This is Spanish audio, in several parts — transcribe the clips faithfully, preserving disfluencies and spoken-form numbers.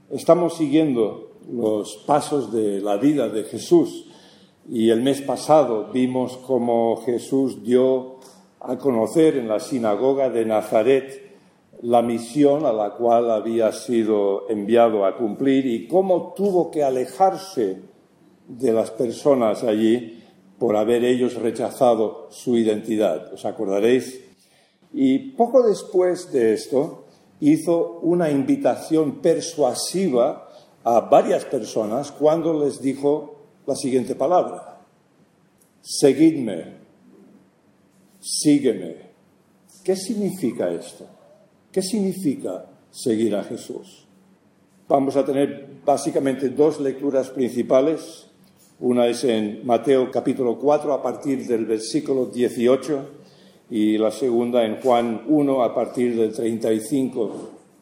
Estamos siguiendo los pasos de la vida de Jesús y el mes pasado vimos cómo Jesús dio a conocer en la sinagoga de Nazaret la misión a la cual había sido enviado a cumplir y cómo tuvo que alejarse de las personas allí por haber ellos rechazado su identidad. ¿Os acordaréis? Y poco después de esto hizo una invitación persuasiva a varias personas cuando les dijo la siguiente palabra: seguidme, sígueme. ¿Qué significa esto? ¿Qué significa seguir a Jesús? Vamos a tener básicamente dos lecturas principales. Una es en Mateo capítulo cuatro a partir del versículo dieciocho y la segunda en Juan uno a partir del treinta y cinco.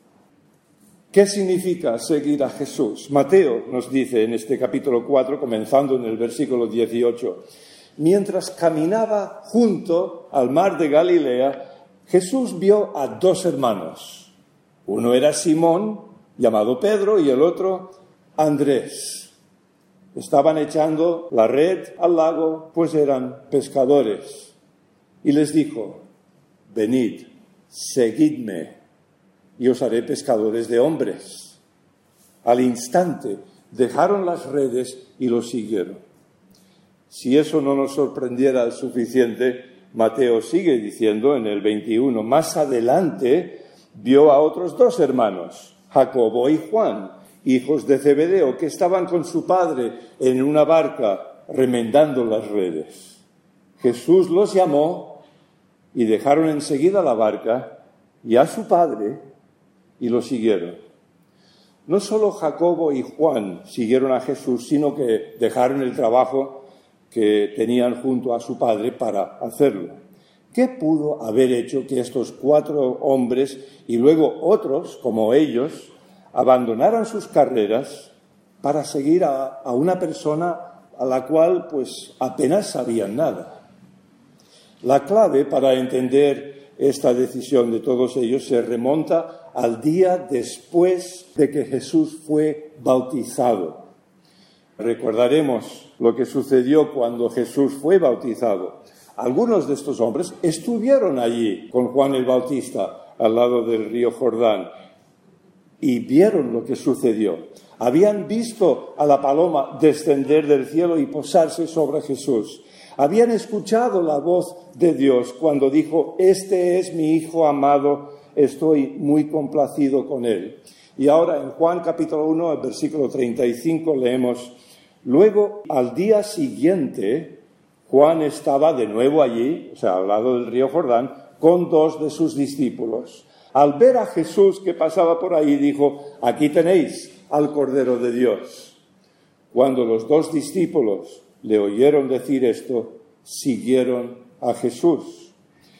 ¿Qué significa seguir a Jesús? Mateo nos dice en este capítulo cuatro, comenzando en el versículo dieciocho: mientras caminaba junto al mar de Galilea, Jesús vio a dos hermanos. Uno era Simón, llamado Pedro, y el otro Andrés. Estaban echando la red al lago, pues eran pescadores. Y les dijo: venid, seguidme, y os haré pescadores de hombres. Al instante dejaron las redes y lo siguieron. Si eso no nos sorprendiera suficiente, Mateo sigue diciendo en el veintiuno: más adelante vio a otros dos hermanos, Jacobo y Juan, hijos de Zebedeo, que estaban con su padre en una barca remendando las redes. Juan los llamó y dejaron enseguida la barca y a su padre y lo siguieron. No solo Jacobo y Juan siguieron a Jesús, sino que dejaron el trabajo que tenían junto a su padre para hacerlo. ¿Qué pudo haber hecho que estos cuatro hombres y luego otros, como ellos, abandonaran sus carreras para seguir a, a una persona a la cual pues apenas sabían nada? La clave para entender esta decisión de todos ellos se remonta al día después de que Jesús fue bautizado. Recordaremos lo que sucedió cuando Jesús fue bautizado. Algunos de estos hombres estuvieron allí con Juan el Bautista al lado del río Jordán y vieron lo que sucedió. Habían visto a la paloma descender del cielo y posarse sobre Jesús. Habían escuchado la voz de Dios cuando dijo: este es mi Hijo amado, estoy muy complacido con él. Y ahora en Juan capítulo uno, el versículo treinta y cinco, leemos: luego, al día siguiente, Juan estaba de nuevo allí, o sea, al lado del río Jordán, con dos de sus discípulos. Al ver a Jesús que pasaba por ahí, dijo: aquí tenéis al Cordero de Dios. Cuando los dos discípulos le oyeron decir esto, siguieron a Jesús.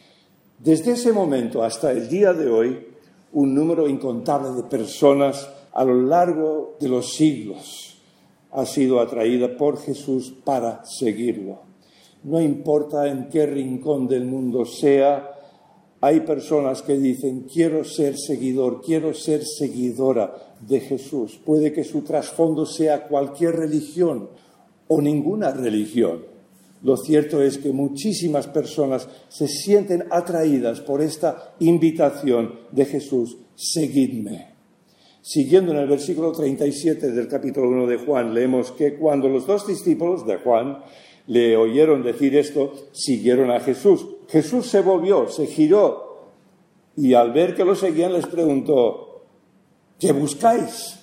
Desde ese momento hasta el día de hoy, un número incontable de personas a lo largo de los siglos ha sido atraída por Jesús para seguirlo. No importa en qué rincón del mundo sea, hay personas que dicen: quiero ser seguidor, quiero ser seguidora de Jesús. Puede que su trasfondo sea cualquier religión o ninguna religión. Lo cierto es que muchísimas personas se sienten atraídas por esta invitación de Jesús: seguidme. Siguiendo en el versículo treinta y siete del capítulo uno de Juan, leemos que cuando los dos discípulos de Juan le oyeron decir esto, siguieron a Jesús. Jesús se volvió, se giró y al ver que lo seguían les preguntó: ¿qué buscáis?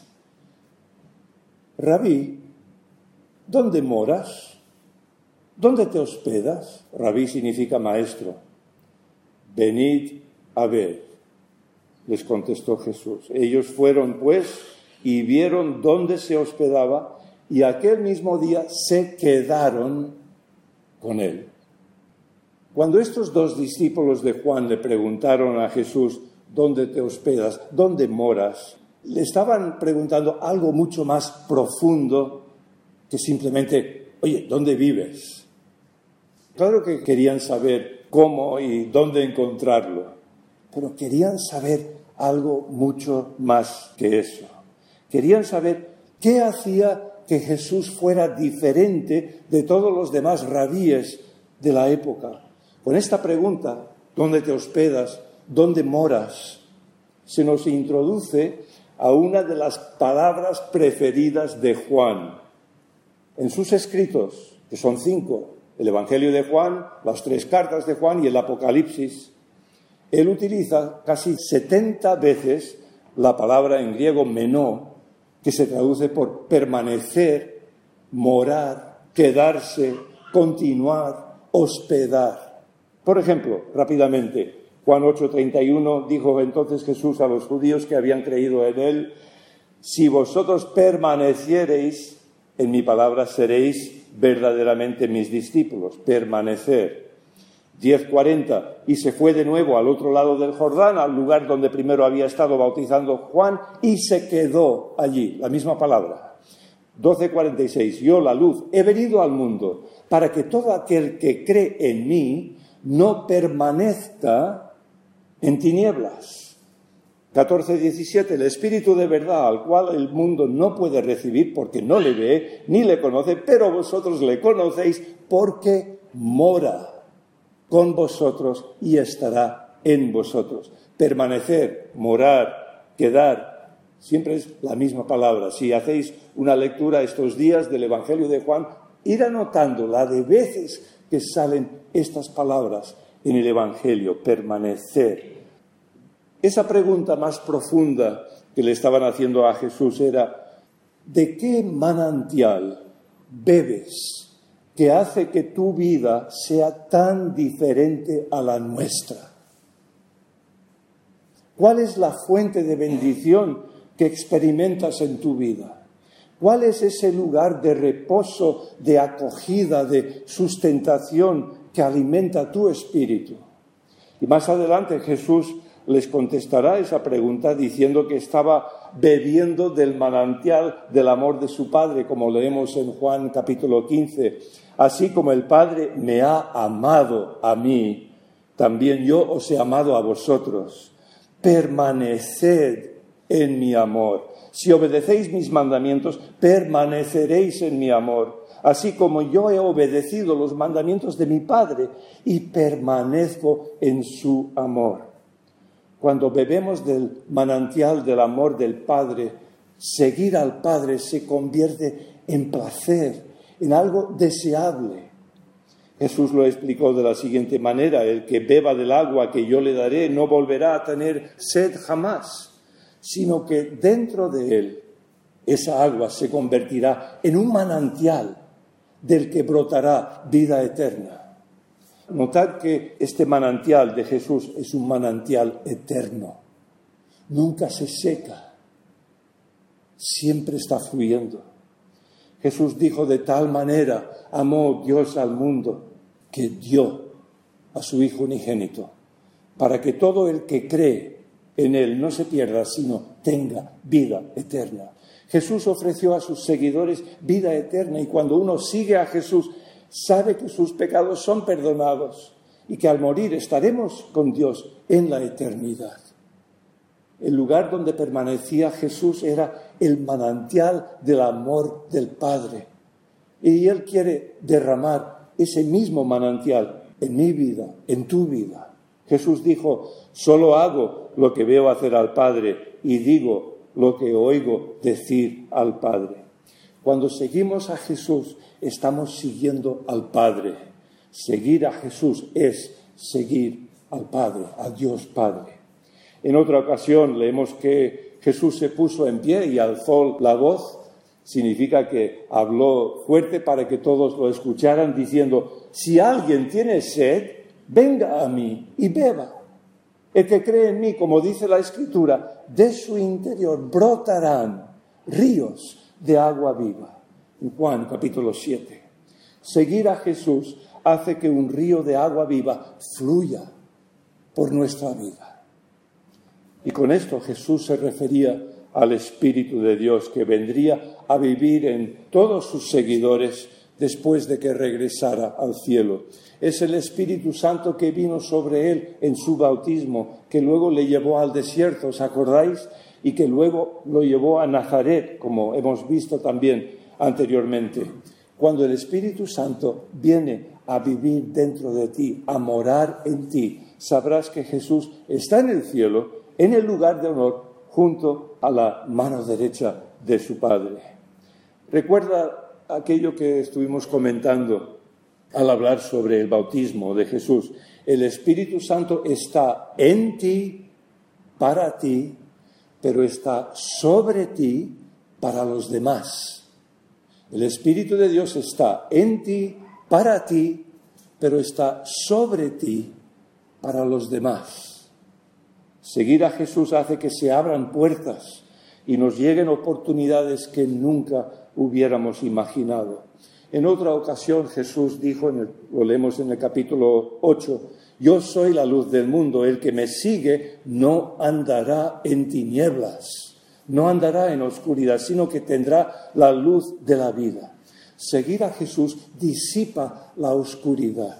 Rabí, ¿dónde moras? ¿Dónde te hospedas? Rabí significa maestro. Venid a ver, les contestó Jesús. Ellos fueron, pues, y vieron dónde se hospedaba, y aquel mismo día se quedaron con él. Cuando estos dos discípulos de Juan le preguntaron a Jesús: ¿dónde te hospedas? ¿Dónde moras? Le estaban preguntando algo mucho más profundo que simplemente: oye, ¿dónde vives? Claro que querían saber cómo y dónde encontrarlo, pero querían saber algo mucho más que eso. Querían saber qué hacía que Jesús fuera diferente de todos los demás rabíes de la época. Con esta pregunta, ¿dónde te hospedas? ¿Dónde moras? Se nos introduce a una de las palabras preferidas de Juan. En sus escritos, que son cinco, el Evangelio de Juan, las tres cartas de Juan y el Apocalipsis, él utiliza casi setenta veces la palabra en griego menó, que se traduce por permanecer, morar, quedarse, continuar, hospedar. Por ejemplo, rápidamente, Juan ocho treinta y uno dijo entonces Jesús a los judíos que habían creído en él: si vosotros permaneciereis en mi palabra, seréis verdaderamente mis discípulos. Permanecer. diez cuarenta, y se fue de nuevo al otro lado del Jordán, al lugar donde primero había estado bautizando Juan, y se quedó allí, la misma palabra. doce cuarenta y seis, yo, la luz, he venido al mundo para que todo aquel que cree en mí no permanezca en tinieblas. catorce diecisiete, el Espíritu de verdad, al cual el mundo no puede recibir porque no le ve ni le conoce, pero vosotros le conocéis porque mora con vosotros y estará en vosotros. Permanecer, morar, quedar, siempre es la misma palabra. Si hacéis una lectura estos días del Evangelio de Juan, ir anotando la de veces que salen estas palabras en el Evangelio, permanecer. Esa pregunta más profunda que le estaban haciendo a Jesús era: ¿de qué manantial bebes que hace que tu vida sea tan diferente a la nuestra? ¿Cuál es la fuente de bendición que experimentas en tu vida? ¿Cuál es ese lugar de reposo, de acogida, de sustentación que alimenta tu espíritu? Y más adelante Jesús les contestará esa pregunta diciendo que estaba bebiendo del manantial del amor de su Padre, como leemos en Juan capítulo quince. Así como el Padre me ha amado a mí, también yo os he amado a vosotros. Permaneced en mi amor. Si obedecéis mis mandamientos, permaneceréis en mi amor. Así como yo he obedecido los mandamientos de mi Padre y permanezco en su amor. Cuando bebemos del manantial del amor del Padre, seguir al Padre se convierte en placer, en algo deseable. Jesús lo explicó de la siguiente manera: el que beba del agua que yo le daré no volverá a tener sed jamás, sino que dentro de él esa agua se convertirá en un manantial del que brotará vida eterna. Notad que este manantial de Jesús es un manantial eterno. Nunca se seca. Siempre está fluyendo. Jesús dijo: de tal manera amó Dios al mundo que dio a su Hijo unigénito, para que todo el que cree en Él no se pierda, sino tenga vida eterna. Jesús ofreció a sus seguidores vida eterna, y cuando uno sigue a Jesús, sabe que sus pecados son perdonados y que al morir estaremos con Dios en la eternidad. El lugar donde permanecía Jesús era el manantial del amor del Padre. Y Él quiere derramar ese mismo manantial en mi vida, en tu vida. Jesús dijo: solo hago lo que veo hacer al Padre y digo lo que oigo decir al Padre. Cuando seguimos a Jesús, estamos siguiendo al Padre. Seguir a Jesús es seguir al Padre, a Dios Padre. En otra ocasión leemos que Jesús se puso en pie y alzó la voz. Significa que habló fuerte para que todos lo escucharan, diciendo: si alguien tiene sed, venga a mí y beba. El que cree en mí, como dice la Escritura, de su interior brotarán ríos de agua viva. En Juan capítulo siete. Seguir a Jesús hace que un río de agua viva fluya por nuestra vida. Y con esto Jesús se refería al Espíritu de Dios que vendría a vivir en todos sus seguidores después de que regresara al cielo. Es el Espíritu Santo que vino sobre él en su bautismo, que luego le llevó al desierto, ¿os acordáis? y que luego lo llevó a Nazaret, como hemos visto también anteriormente. Cuando el Espíritu Santo viene a vivir dentro de ti, a morar en ti, sabrás que Jesús está en el cielo, en el lugar de honor, junto a la mano derecha de su Padre. Recuerda aquello que estuvimos comentando al hablar sobre el bautismo de Jesús. El Espíritu Santo está en ti, para ti, pero está sobre ti para los demás. El Espíritu de Dios está en ti, para ti, pero está sobre ti para los demás. Seguir a Jesús hace que se abran puertas y nos lleguen oportunidades que nunca hubiéramos imaginado. En otra ocasión Jesús dijo, en el, lo leemos en el capítulo ocho, yo soy la luz del mundo, el que me sigue no andará en tinieblas, no andará en oscuridad, sino que tendrá la luz de la vida. Seguir a Jesús disipa la oscuridad.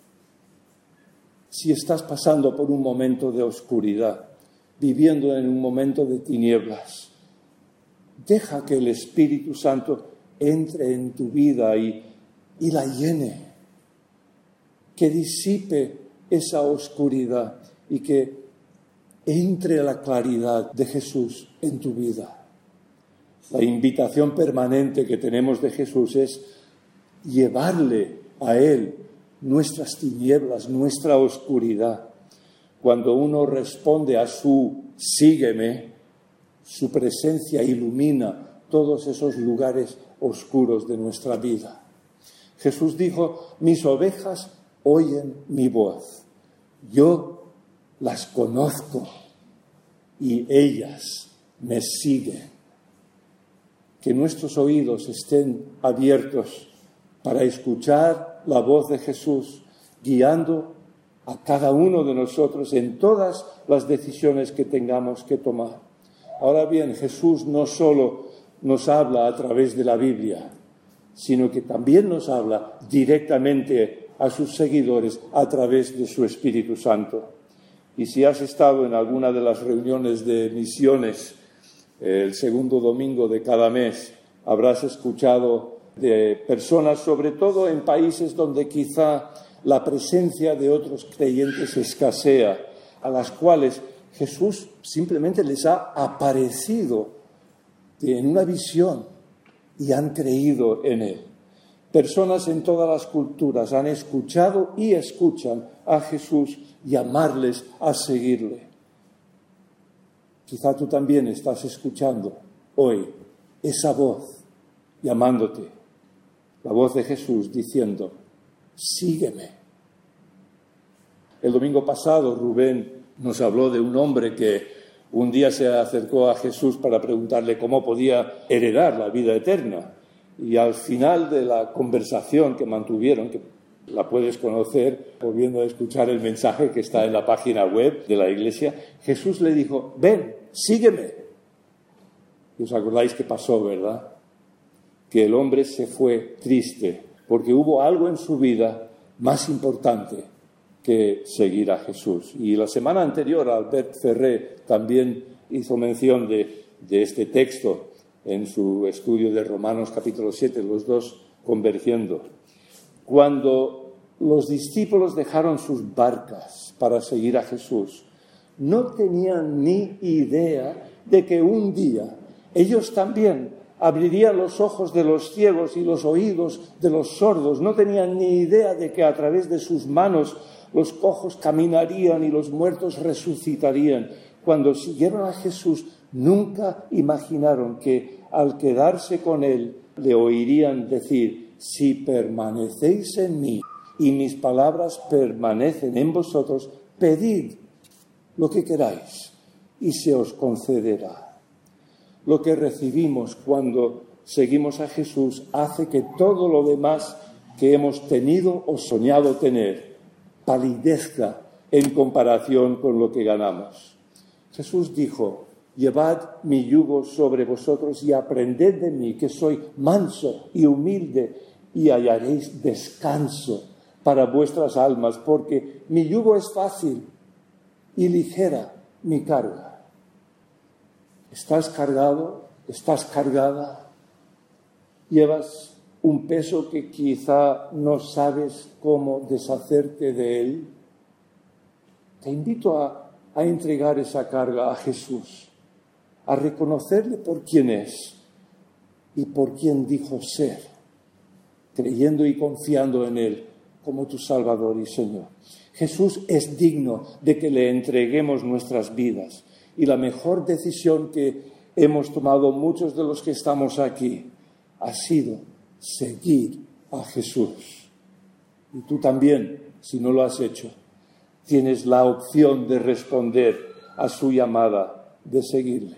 Si estás pasando por un momento de oscuridad, viviendo en un momento de tinieblas, deja que el Espíritu Santo entre en tu vida y, y la llene, que disipe esa oscuridad y que entre la claridad de Jesús en tu vida. La invitación permanente que tenemos de Jesús es llevarle a Él nuestras tinieblas, nuestra oscuridad. Cuando uno responde a su sígueme, su presencia ilumina todos esos lugares oscuros de nuestra vida. Jesús dijo, mis ovejas oyen mi voz, yo las conozco y ellas me siguen. Que nuestros oídos estén abiertos para escuchar la voz de Jesús, guiando a cada uno de nosotros en todas las decisiones que tengamos que tomar. Ahora bien, Jesús no solo nos habla a través de la Biblia, sino que también nos habla directamente a sus seguidores a través de su Espíritu Santo. Y si has estado en alguna de las reuniones de misiones, el segundo domingo de cada mes, habrás escuchado de personas, sobre todo en países donde quizá la presencia de otros creyentes escasea, a las cuales Jesús simplemente les ha aparecido en una visión y han creído en Él. Personas en todas las culturas han escuchado y escuchan a Jesús llamarles a seguirle. Quizá tú también estás escuchando hoy esa voz llamándote, la voz de Jesús diciendo, sígueme. El domingo pasado Rubén nos habló de un hombre que un día se acercó a Jesús para preguntarle cómo podía heredar la vida eterna. Y al final de la conversación que mantuvieron, que la puedes conocer volviendo a escuchar el mensaje que está en la página web de la iglesia, Jesús le dijo, ven, sígueme. Y os acordáis que pasó, ¿verdad? Que el hombre se fue triste porque hubo algo en su vida más importante que seguir a Jesús. Y la semana anterior Albert Ferré también hizo mención de, de este texto en su estudio de Romanos capítulo siete, los dos convergiendo. Cuando los discípulos dejaron sus barcas para seguir a Jesús, no tenían ni idea de que un día ellos también abrirían los ojos de los ciegos y los oídos de los sordos. No tenían ni idea de que a través de sus manos los cojos caminarían y los muertos resucitarían. Cuando siguieron a Jesús, nunca imaginaron que al quedarse con Él le oirían decir, si permanecéis en mí y mis palabras permanecen en vosotros, pedid lo que queráis y se os concederá. Lo que recibimos cuando seguimos a Jesús hace que todo lo demás que hemos tenido o soñado tener palidezca en comparación con lo que ganamos. Jesús dijo, llevad mi yugo sobre vosotros y aprended de mí, que soy manso y humilde, y hallaréis descanso para vuestras almas, porque mi yugo es fácil y ligera mi carga. ¿Estás cargado? ¿Estás cargada? ¿Llevas un peso que quizá no sabes cómo deshacerte de él? Te invito a, a entregar esa carga a Jesús, a reconocerle por quién es y por quién dijo ser, creyendo y confiando en él como tu Salvador y Señor. Jesús es digno de que le entreguemos nuestras vidas, y la mejor decisión que hemos tomado muchos de los que estamos aquí ha sido seguir a Jesús. Y tú también, si no lo has hecho, tienes la opción de responder a su llamada, de seguirle.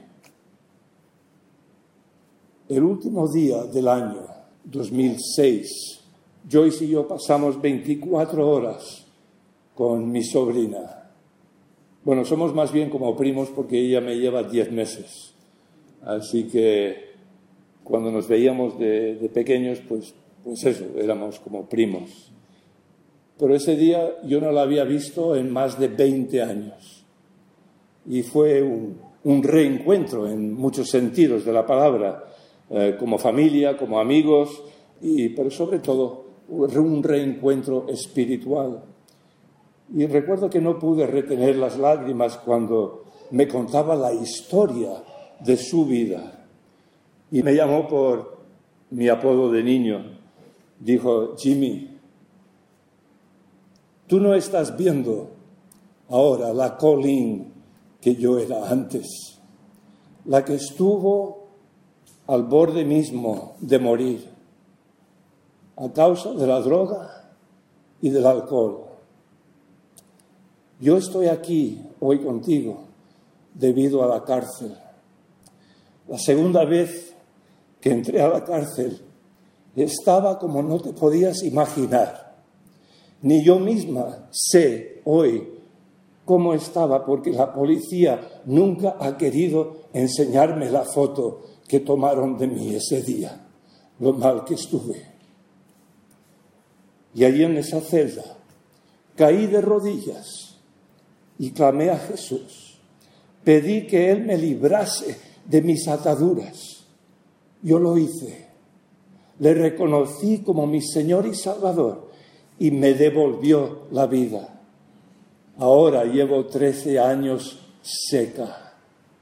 El último día del año dos mil seis, Joyce y yo pasamos veinticuatro horas con mi sobrina. Bueno, somos más bien como primos porque ella me lleva diez meses. Así que cuando nos veíamos de, de pequeños, pues, pues eso, éramos como primos. Pero ese día yo no la había visto en más de veinte años. Y fue un, un reencuentro en muchos sentidos de la palabra, eh, como familia, como amigos, y, pero sobre todo un reencuentro espiritual. Y recuerdo que no pude retener las lágrimas cuando me contaba la historia de su vida. Y me llamó por mi apodo de niño. Dijo: Jimmy, tú no estás viendo ahora la Colleen que yo era antes, la que estuvo al borde mismo de morir a causa de la droga y del alcohol. Yo estoy aquí hoy contigo debido a la cárcel. La segunda vez que entré a la cárcel estaba como no te podías imaginar. Ni yo misma sé hoy cómo estaba, porque la policía nunca ha querido enseñarme la foto que tomaron de mí ese día, lo mal que estuve. Y allí en esa celda caí de rodillas y clamé a Jesús. Pedí que Él me librase de mis ataduras. Yo lo hice. Le reconocí como mi Señor y Salvador y me devolvió la vida. Ahora llevo trece años seca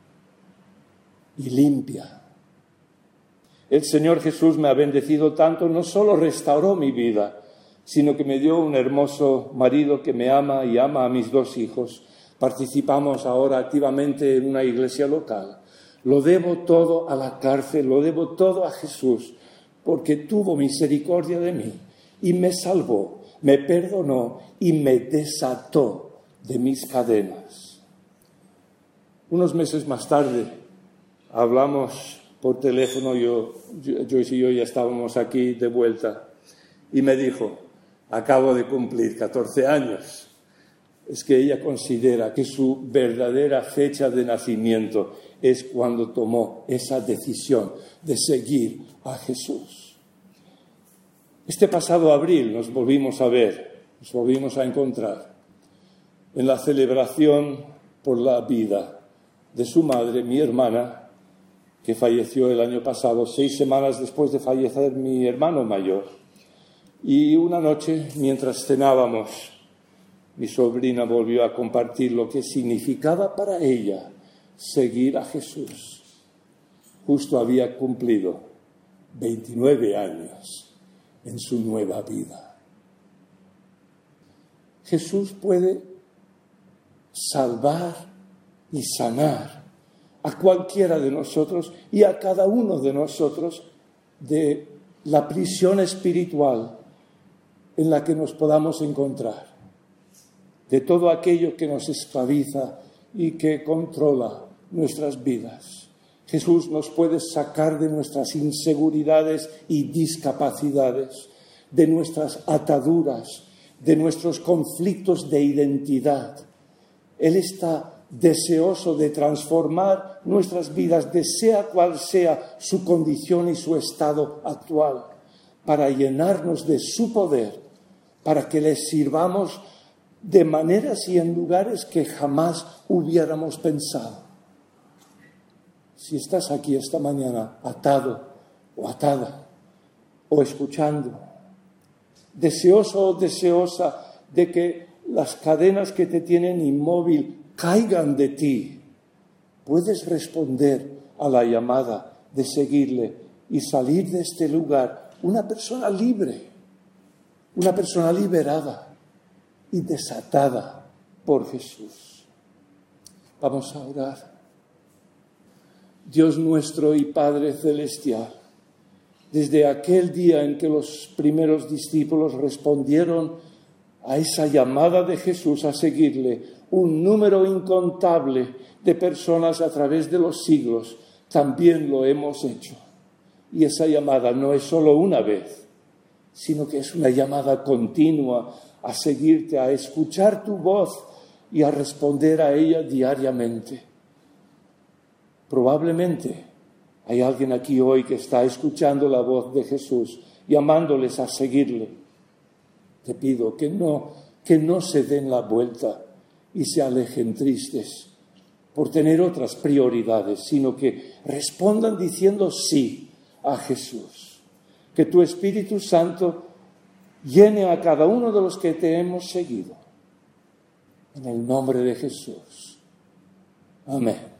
y limpia. El Señor Jesús me ha bendecido tanto, no solo restauró mi vida, sino que me dio un hermoso marido que me ama y ama a mis dos hijos. Participamos ahora activamente en una iglesia local. Lo debo todo a la cárcel, lo debo todo a Jesús, porque tuvo misericordia de mí y me salvó, me perdonó y me desató de mis cadenas. Unos meses más tarde hablamos por teléfono, yo, Joyce y yo ya estábamos aquí de vuelta, y me dijo: acabo de cumplir catorce años. Es que ella considera que su verdadera fecha de nacimiento es cuando tomó esa decisión de seguir a Jesús. Este pasado abril nos volvimos a ver, nos volvimos a encontrar en la celebración por la vida de su madre, mi hermana, que falleció el año pasado, seis semanas después de fallecer mi hermano mayor. Y una noche, mientras cenábamos, mi sobrina volvió a compartir lo que significaba para ella seguir a Jesús. Justo había cumplido veintinueve años en su nueva vida. Jesús puede salvar y sanar a cualquiera de nosotros y a cada uno de nosotros de la prisión espiritual en la que nos podamos encontrar, de todo aquello que nos esclaviza y que controla nuestras vidas. Jesús nos puede sacar de nuestras inseguridades y discapacidades, de nuestras ataduras, de nuestros conflictos de identidad. Él está deseoso de transformar nuestras vidas, de sea cual sea su condición y su estado actual, para llenarnos de su poder, para que le sirvamos de maneras y en lugares que jamás hubiéramos pensado. Si estás aquí esta mañana atado o atada o escuchando, deseoso o deseosa de que las cadenas que te tienen inmóvil caigan de ti, puedes responder a la llamada de seguirle y salir de este lugar una persona libre, una persona liberada y desatada por Jesús. Vamos a orar. Dios nuestro y Padre celestial, desde aquel día en que los primeros discípulos respondieron a esa llamada de Jesús a seguirle, un número incontable de personas a través de los siglos también lo hemos hecho. Y esa llamada no es solo una vez, sino que es una llamada continua a seguirte, a escuchar tu voz y a responder a ella diariamente. Probablemente hay alguien aquí hoy que está escuchando la voz de Jesús, llamándoles a seguirle. Te pido que no, que no se den la vuelta y se alejen tristes por tener otras prioridades, sino que respondan diciendo sí a Jesús. Que tu Espíritu Santo llene a cada uno de los que te hemos seguido. En el nombre de Jesús. Amén.